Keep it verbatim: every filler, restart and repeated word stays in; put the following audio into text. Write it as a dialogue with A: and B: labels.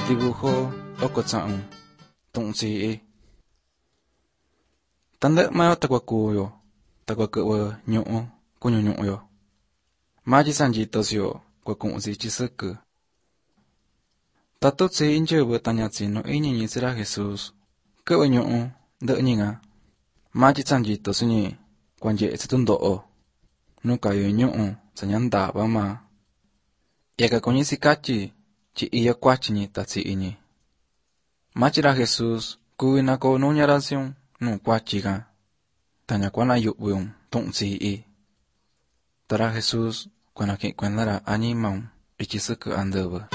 A: Dibujo Okotsa'un Tu'unsi'i Tanda'mayo takuakuyo takuaku'wa ñu'u kuñuñu'yo maji sanjitosyo kuaku'unsi chisɨkɨ. Tatutsi inchɨvɨ tañatsi no iñiñi sira Jesus kɨ'vɨ ñu'u ndɨ'ɨñiŋa maji sanjitosɨñi kuanye'etsi tundo'o nukayo ñu'u sañanda'va maa yakakuñi sikatyi tyi iyo kuatyiñi tatsi'iñi. Machira Jesus kuvi nako nuñarasyun nu kuatyiga taña kuanayu'viun tu'unsi'i. Tara Jesus kuanaki'in kuendara añimaun ityi sɨkɨ andɨvɨ.